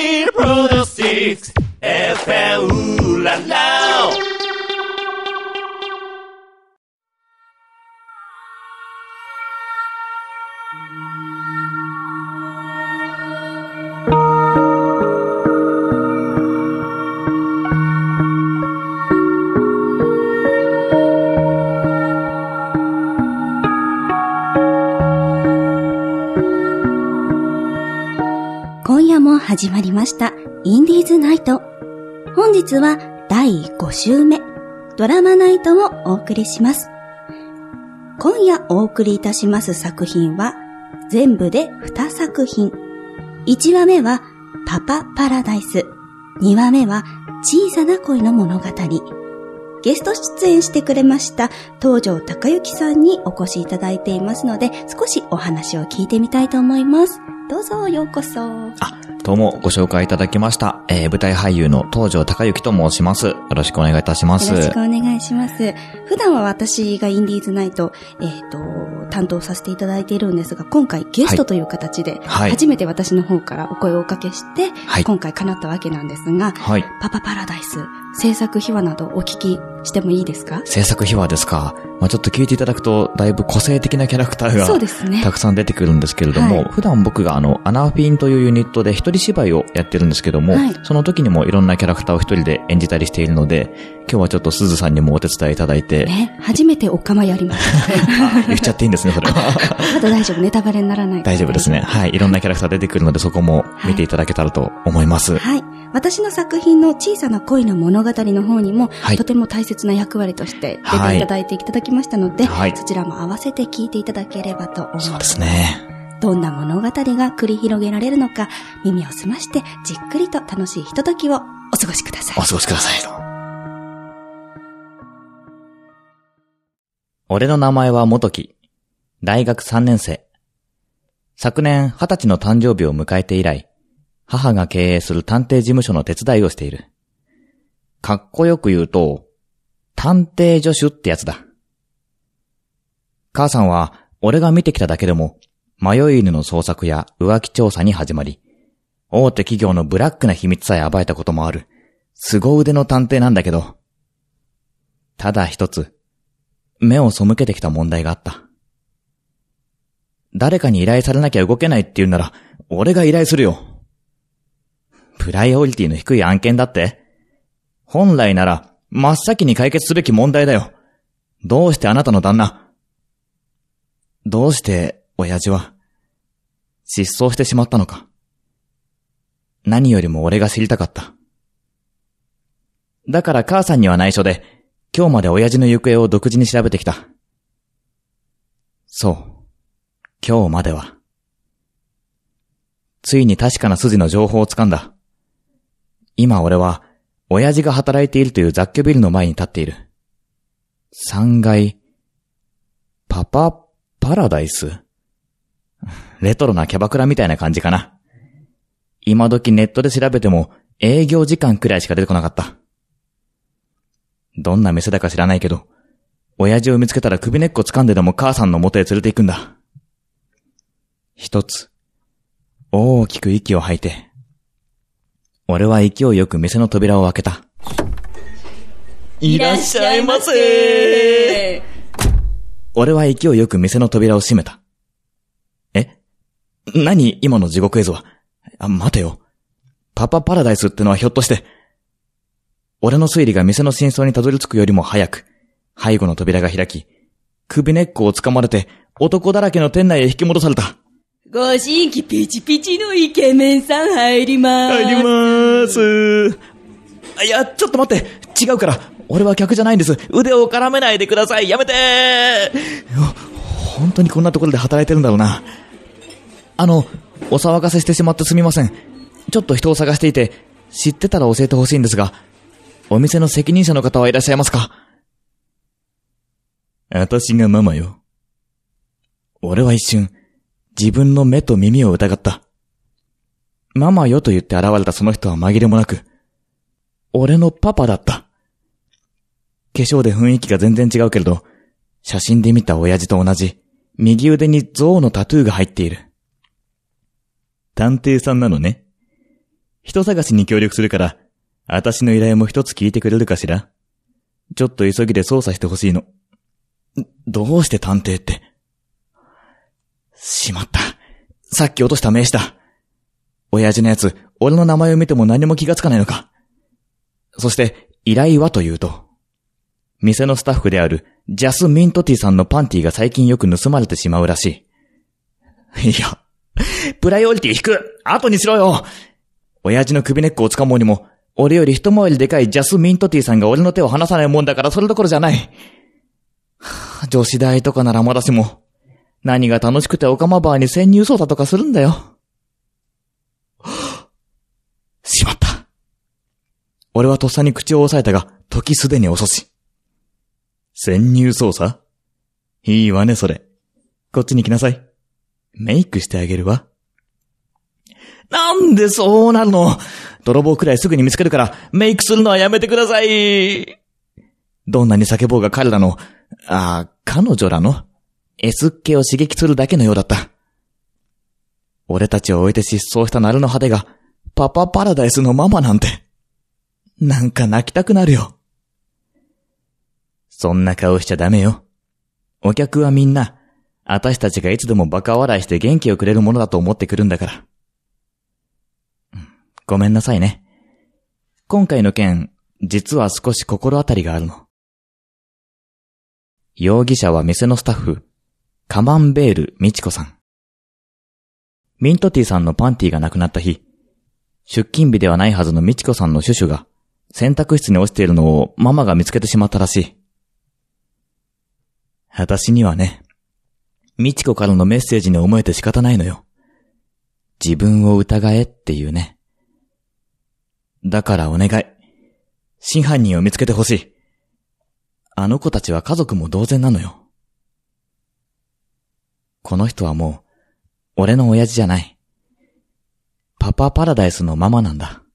Real Product6 FM ララ今夜も始まりましたインディーズナイト。本日は第5週目ドラマナイトをお送りします。今夜お送りいたします作品は全部で2作品。1話目はパパパラダイス、2話目は小さな恋の物語。ゲスト出演してくれました東條貴之さんにお越しいただいていますので、少しお話を聞いてみたいと思います。どうぞようこそ。 どうもご紹介いただきました。舞台俳優の東條貴之と申します。よろしくお願いいたします。 よろしくお願いします。普段は私がインディーズナイト、担当させていただいているんですが、今回ゲストという形で、初めて私の方からお声をおかけして、今回叶ったわけなんですが、パパパラダイス、制作秘話などお聞きしてもいいですか？ 制作秘話ですか。ちょっと聞いていただくと、だいぶ個性的なキャラクターがそうですね、 たくさん出てくるんですけれども、普段僕がアナフィンというユニットで一人芝居をやってるんですけども、その時にもいろんなキャラクターを一人で演じたりしているので、今日はちょっと鈴さんにもお手伝いいただいて。 初めてお構いやります。 言っちゃっていいんですね、それは。 まだ大丈夫、ネタバレにならない。 大丈夫ですね。はい。いろんなキャラクター出てくるので、そこも見ていただけたらと思います。 はい。私の作品の小さな恋の物語の方にも、とても大切な役割として出ていただいていただきましたので、そちらも合わせて聞いていただければと思います。 そうですね。 どんな物語が繰り広げられるのか、耳を澄ましてじっくりと楽しいひとときをお過ごしください。 お過ごしください。俺の名前は元木。大学3年生。昨年20歳の誕生日を迎えて以来、母が経営する探偵事務所の手伝いをしている。かっこよく言うと、探偵助手ってやつだ。母さんは俺が見てきただけでも、迷い犬の捜索や浮気調査に始まり、大手企業のブラックな秘密さえ暴いたこともある、凄腕の探偵なんだけど、ただ一つ、目を背けてきた問題があった。誰かに依頼されなきゃ動けないって言うなら、俺が依頼するよ。プライオリティの低い案件だって？本来なら、真っ先に解決すべき問題だよ。どうしてあなたの旦那？どうして親父は失踪してしまったのか。何よりも俺が知りたかった。だから母さんには内緒で、今日まで親父の行方を独自に調べてきた。そう。今日までは。ついに確かな筋の情報をつかんだ。今俺は、親父が働いているという雑居ビルの前に立っている。3階、パパパラダイス？レトロなキャバクラみたいな感じかな。今時ネットで調べても営業時間くらいしか出てこなかった。どんな店だか知らないけど、親父を見つけたら首根っこ掴んででも母さんの元へ連れて行くんだ。一つ、大きく息を吐いて、俺は勢いよく店の扉を開けた。 いらっしゃいませ。 俺は勢いよく店の扉を閉めた。何今の地獄絵図は。待てよ。パパパラダイスってのはひょっとして。俺の推理が店の真相にたどり着くよりも早く、背後の扉が開き、首根っこを掴まれて男だらけの店内へ引き戻された。 ご新規ピチピチのイケメンさん入りまーす。 いや、ちょっと待って。違うから。俺は客じゃないんです。腕を絡めないでください。やめて本当にこんなところで働いてるんだろうな。お騒がせしてしまってすみません。ちょっと人を探していて、知ってたら教えてほしいんですが、お店の責任者の方はいらっしゃいますか？私がママよ。俺は一瞬、自分の目と耳を疑った。ママよと言って現れたその人は紛れもなく、俺のパパだった。化粧で雰囲気が全然違うけれど、写真で見た親父と同じ、右腕に象のタトゥーが入っている。探偵さんなのね。 人探しに協力するから、私の依頼も一つ聞いてくれるかしら？ちょっと急ぎで捜査してほしいの。どうして探偵って。しまった。さっき落とした名刺だ。親父のやつ、俺の名前を見ても何も気がつかないのか。そして、依頼はというと、店のスタッフであるジャス・ミントティさんのパンティが最近よく盗まれてしまうらしい。いや、プライオリティ引く！後にしろよ！親父の首根っこを掴もうにも、俺より一回りでかいジャス・ミントティさんが俺の手を離さないもんだからそれどころじゃない。女子大とかならまだしも、何が楽しくてオカマバーに潜入捜査とかするんだよ。しまった。俺はとっさに口を押さえたが、時すでに遅し。潜入捜査？いいわね、それ。こっちに来なさい。メイクしてあげるわ。なんでそうなるの？泥棒くらいすぐに見つけるから、メイクするのはやめてください。どんなに叫ぼうが彼らの、彼女らの、S っ気を刺激するだけのようだった。俺たちを置いて失踪したナルの派手が、パパパラダイスのママなんて。なんか泣きたくなるよ。そんな顔しちゃダメよ。お客はみんな、私たちがいつでもバカ笑いして元気をくれるものだと思ってくるんだから。ごめんなさいね。今回の件、実は少し心当たりがあるの。容疑者は店のスタッフ、カマンベール・ミチコさん。ミントティさんのパンティがなくなった日、出勤日ではないはずのミチコさんのシュシュが洗濯室に落ちているのをママが見つけてしまったらしい。私にはね、ミチコからのメッセージに思えて仕方ないのよ。自分を疑えっていうね。だからお願い。真犯人を見つけてほしい。あの子たちは家族も同然なのよ。この人はもう、俺の親父じゃない。パパパラダイスのママなんだ。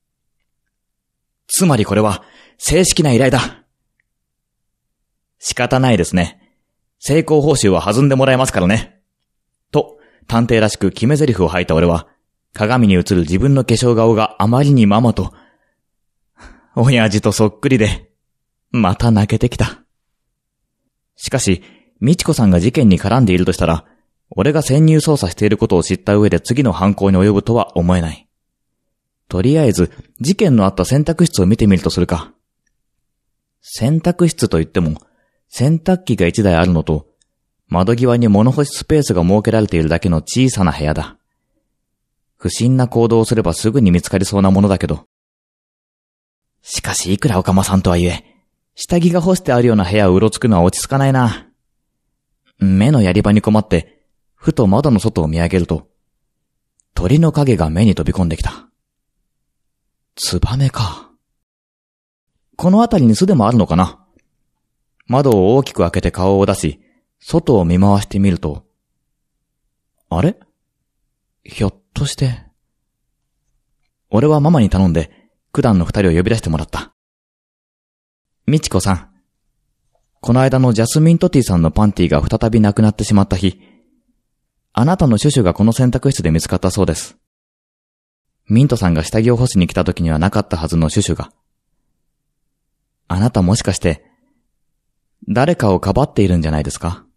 つまりこれは、正式な依頼だ。仕方ないですね。成功報酬は弾んでもらえますからね。と、探偵らしく決め台詞を吐いた俺は、鏡に映る自分の化粧顔があまりにママと、親父とそっくりで、また泣けてきた。しかし、ミチコさんが事件に絡んでいるとしたら、俺が潜入捜査していることを知った上で次の犯行に及ぶとは思えない。とりあえず、事件のあった洗濯室を見てみるとするか。洗濯室といっても、洗濯機が1台あるのと、窓際に物干しスペースが設けられているだけの小さな部屋だ。不審な行動をすればすぐに見つかりそうなものだけど。しかしいくらおかまさんとはいえ、下着が干してあるような部屋をうろつくのは落ち着かないな。目のやり場に困って、ふと窓の外を見上げると、鳥の影が目に飛び込んできた。ツバメか。この辺りに巣でもあるのかな。窓を大きく開けて顔を出し、外を見回してみると、あれ？ひょっとして。俺はママに頼んで、九段の二人を呼び出してもらった。ミチコさん。この間のジャスミントティさんのパンティが再びなくなってしまった日、あなたのシュシュがこの洗濯室で見つかったそうです。ミントさんが下着を干しに来た時にはなかったはずのシュシュが。あなたもしかして、誰かをかばっているんじゃないですか？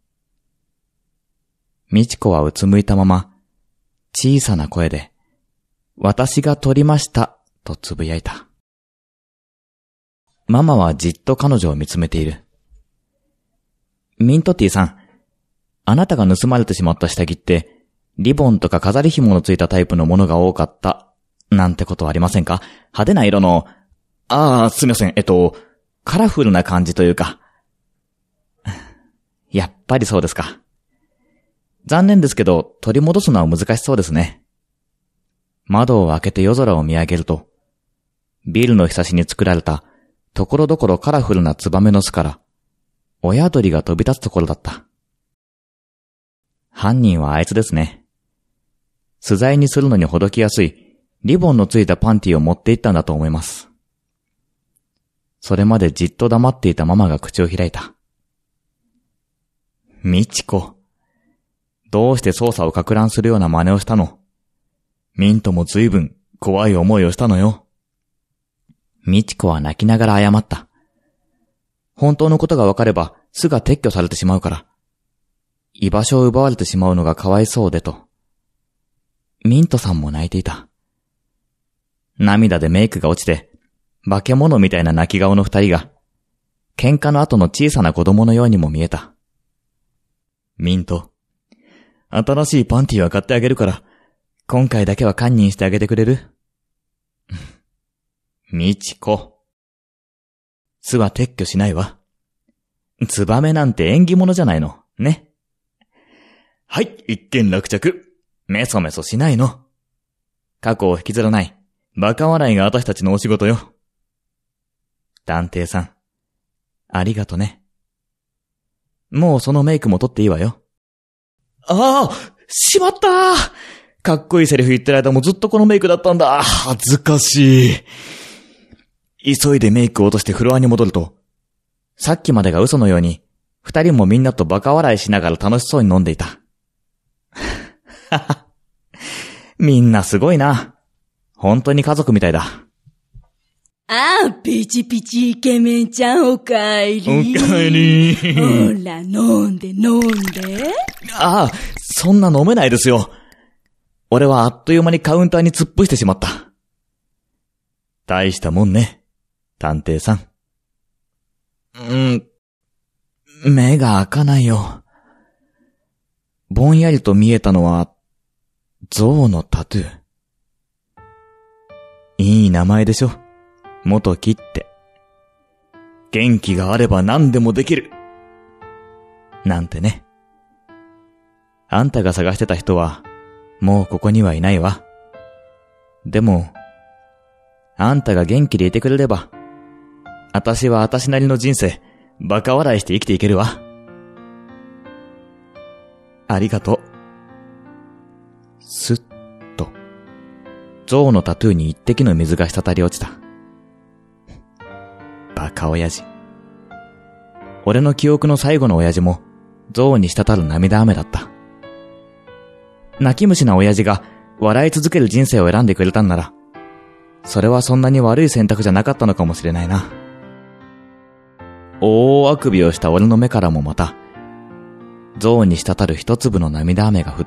ミチコはうつむいたまま、小さな声で、私が取りました、とつぶやいた。ママはじっと彼女を見つめている。ミントティさん、あなたが盗まれてしまった下着って、リボンとか飾り紐のついたタイプのものが多かった、なんてことはありませんか？派手な色の、すみません、カラフルな感じというか。やっぱりそうですか。残念ですけど、取り戻すのは難しそうですね。窓を開けて夜空を見上げると、ビルのひさしに作られた、ところどころカラフルなツバメの巣から、親鳥が飛び立つところだった。犯人はあいつですね。素材にするのにほどきやすい、リボンのついたパンティを持って行ったんだと思います。それまでじっと黙っていたママが口を開いた。ミチコ。どうして捜査を攪乱するような真似をしたの？ミントも随分怖い思いをしたのよ。みちこは泣きながら謝った。本当のことがわかれば巣が撤去されてしまうから。居場所を奪われてしまうのがかわいそうでと。ミントさんも泣いていた。涙でメイクが落ちて、化け物みたいな泣き顔の二人が、喧嘩の後の小さな子供のようにも見えた。ミント、新しいパンティは買ってあげるから、今回だけは堪忍してあげてくれる？みちこ。巣は撤去しないわ。ツバメなんて縁起物じゃないの、ね。はい、一件落着。メソメソしないの。過去を引きずらない。バカ笑いが私たちのお仕事よ。探偵さん、ありがとね。もうそのメイクも取っていいわよ。ああ、しまったー。かっこいいセリフ言ってる間もずっとこのメイクだったんだ。恥ずかしい。急いでメイクを落としてフロアに戻ると、さっきまでが嘘のように、二人もみんなとバカ笑いしながら楽しそうに飲んでいた。みんなすごいな。本当に家族みたいだ。 ああ、ピチピチイケメンちゃんおかえり。 おかえり。 ほら、飲んで飲んで。 ああ、そんな飲めないですよ。俺はあっという間にカウンターに突っ伏してしまった。大したもんね、探偵さん。目が開かないよ。ぼんやりと見えたのは、象のタトゥー。いい名前でしょ。元木って。元気があれば何でもできる。なんてね。あんたが探してた人は、もうここにはいないわ。でも、あんたが元気でいてくれれば、私は私なりの人生、バカ笑いして生きていけるわ。ありがとう。すっと、象のタトゥーに一滴の水が滴り落ちた。バカ親父。俺の記憶の最後の親父も、象に滴る涙雨だった。泣き虫な親父が笑い続ける人生を選んでくれたんなら、それはそんなに悪い選択じゃなかったのかもしれないな。大あくびをした俺の目からもまた、象に滴る一粒の涙雨が降った。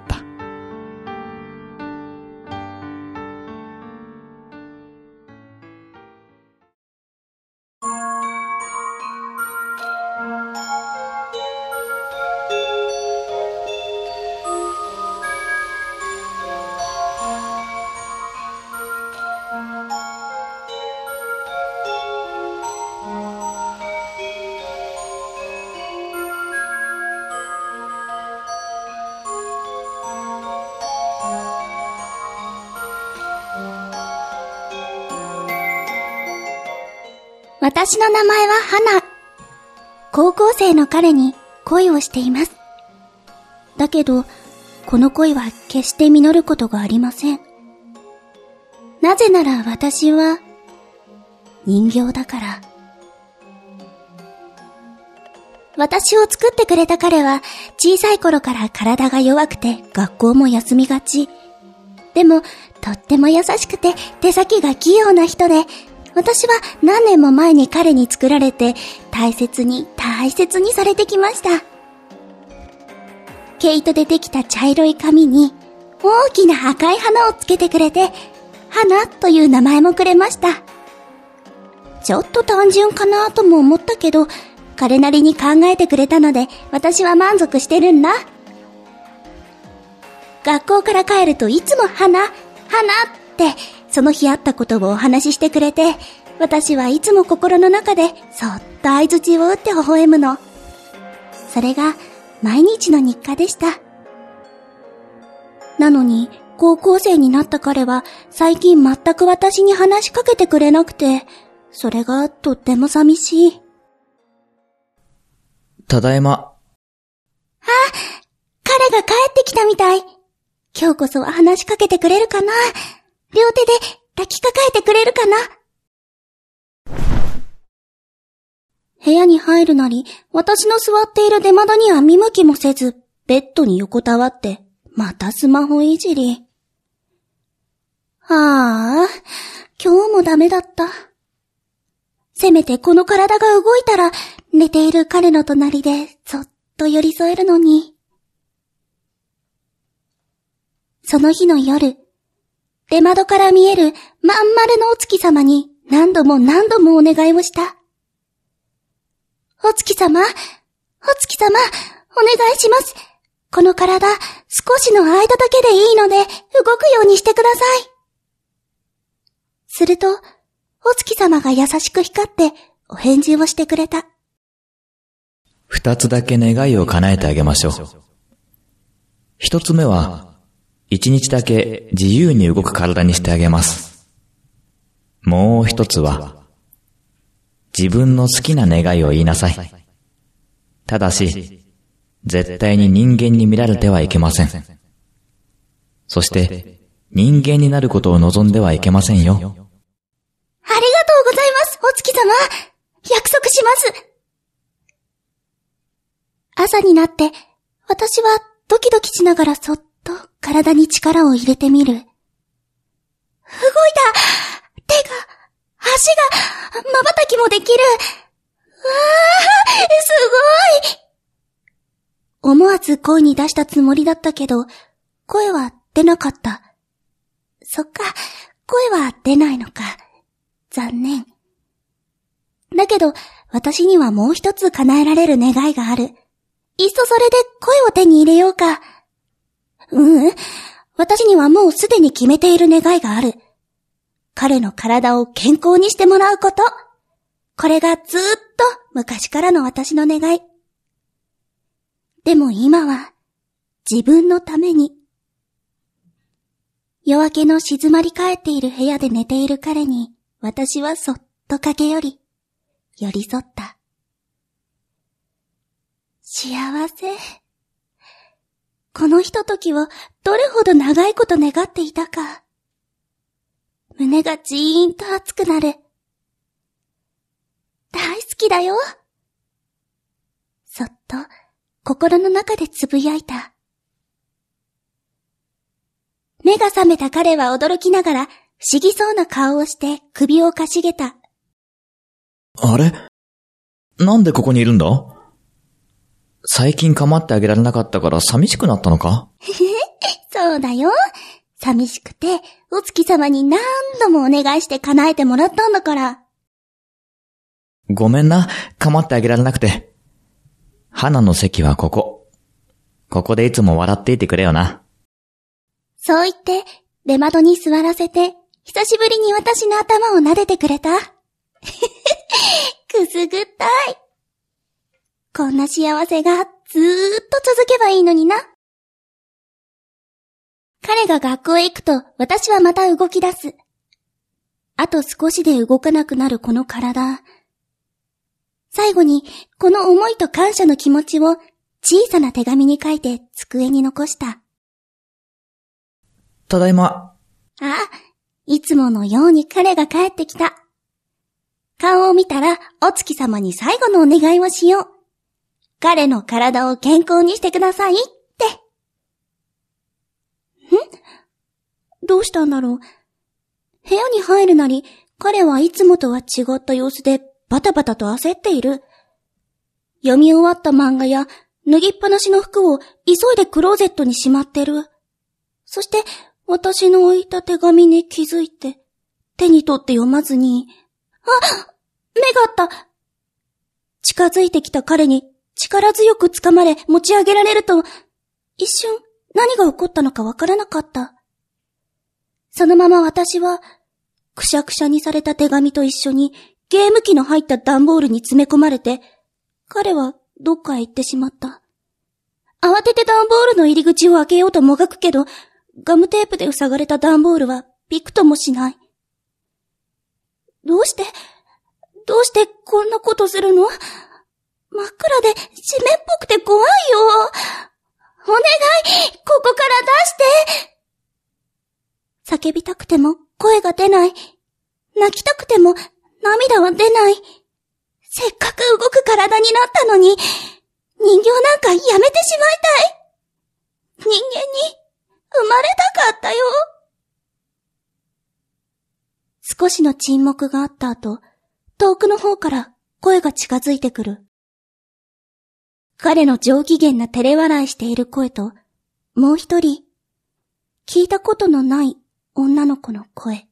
私の名前は花。高校生の彼に恋をしています。だけど、この恋は決して実ることがありません。なぜなら私は人形だから。私を作ってくれた彼は小さい頃から体が弱くて学校も休みがち。でもとっても優しくて手先が器用な人で、私は何年も前に彼に作られて大切にされてきました。毛糸でできた茶色い髪に大きな赤い花をつけてくれて、花という名前もくれました。ちょっと単純かなとも思ったけど、彼なりに考えてくれたので私は満足してるんだ。学校から帰るといつも花ってその日あったことをお話ししてくれて、私はいつも心の中でそっと相槌を打って微笑むの。それが毎日の日課でした。なのに高校生になった彼は最近全く私に話しかけてくれなくて、それがとっても寂しい。 ただいま。 彼が帰ってきたみたい。今日こそは話しかけてくれるかな。両手で抱きかかえてくれるかな。部屋に入るなり、私の座っている出窓には見向きもせず、ベッドに横たわって、またスマホいじり。 ああ、今日もダメだった。せめてこの体が動いたら、寝ている彼の隣でそっと寄り添えるのに。その日の夜、出窓から見えるまん丸のお月様に何度も何度もお願いをした。お月様、お月様、お願いします。この体、少しの間だけでいいので、動くようにしてください。すると、お月様が優しく光ってお返事をしてくれた。 二つだけ願いを叶えてあげましょう。一つ目は、一日だけ自由に動く体にしてあげます。もう一つは、自分の好きな願いを言いなさい。ただし、絶対に人間に見られてはいけません。そして、人間になることを望んではいけませんよ。 ありがとうございます、お月様。約束します。朝になって、私はドキドキしながらそっと体に力を入れてみる。動いた！手が、足が、瞬きもできる。わー、すごい！思わず声に出したつもりだったけど、声は出なかった。そっか、声は出ないのか。残念。だけど、私にはもう一つ叶えられる願いがある。いっそそれで声を手に入れようか。私にはもうすでに決めている願いがある。彼の体を健康にしてもらうこと。これがずーっと昔からの私の願い。でも今は自分のために。夜明けの静まり返っている部屋で寝ている彼に私はそっと駆け寄り、寄り添った。幸せ。このひとときをどれほど長いこと願っていたか。胸がジーンと熱くなる。大好きだよ。そっと心の中でつぶやいた。目が覚めた彼は驚きながら不思議そうな顔をして首をかしげた。 あれ？なんでここにいるんだ？最近構ってあげられなかったから寂しくなったのか？ そうだよ。寂しくて、お月様に何度もお願いして叶えてもらったんだから。 ごめんな、構ってあげられなくて。花の席はここ。ここでいつも笑っていてくれよな。 そう言って、出窓に座らせて、久しぶりに私の頭を撫でてくれた。くすぐったい。こんな幸せがずーっと続けばいいのにな。彼が学校へ行くと私はまた動き出す。あと少しで動かなくなるこの体。最後にこの思いと感謝の気持ちを小さな手紙に書いて机に残した。 ただいま。 あ、いつものように彼が帰ってきた。顔を見たらお月様に最後のお願いをしよう。彼の体を健康にしてくださいって。どうしたんだろう。部屋に入るなり、彼はいつもとは違った様子でバタバタと焦っている。読み終わった漫画や脱ぎっぱなしの服を急いでクローゼットにしまってる。そして私の置いた手紙に気づいて、手に取って読まずに、目があった。近づいてきた彼に力強く掴まれ持ち上げられると、一瞬何が起こったのかわからなかった。そのまま私は、くしゃくしゃにされた手紙と一緒にゲーム機の入った段ボールに詰め込まれて、彼はどっかへ行ってしまった。慌てて段ボールの入り口を開けようともがくけど、ガムテープで塞がれた段ボールはびくともしない。どうしてこんなことするの？真っ暗で湿っぽくて怖いよ。お願い、ここから出して。叫びたくても声が出ない。泣きたくても涙は出ない。せっかく動く体になったのに、人形なんかやめてしまいたい。人間に生まれたかったよ。 少しの沈黙があった後、遠くの方から声が近づいてくる。彼の上機嫌な照れ笑いしている声と、もう一人、聞いたことのない女の子の声。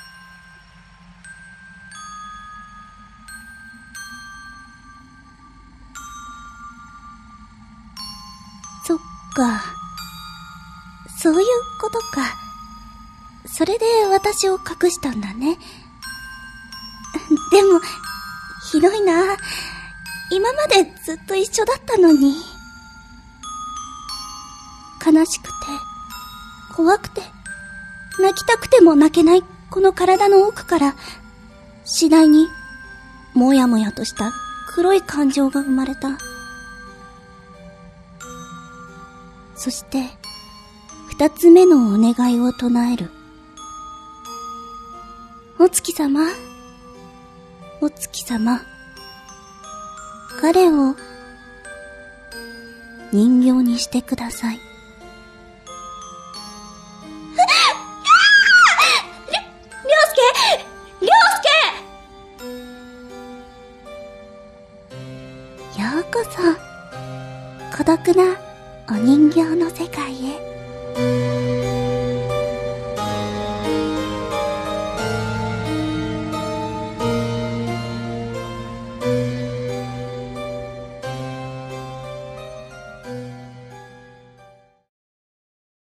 そっか。そういうことか。それで私を隠したんだね。でも、ひどいな。今までずっと一緒だったのに。悲しくて、怖くて、泣きたくても泣けないこの体の奥から、次第に、もやもやとした黒い感情が生まれた。そして、二つ目のお願いを唱える。お月様、お月様、彼を人形にしてください。りょうすけようこそ、孤独なお人形の世界へ。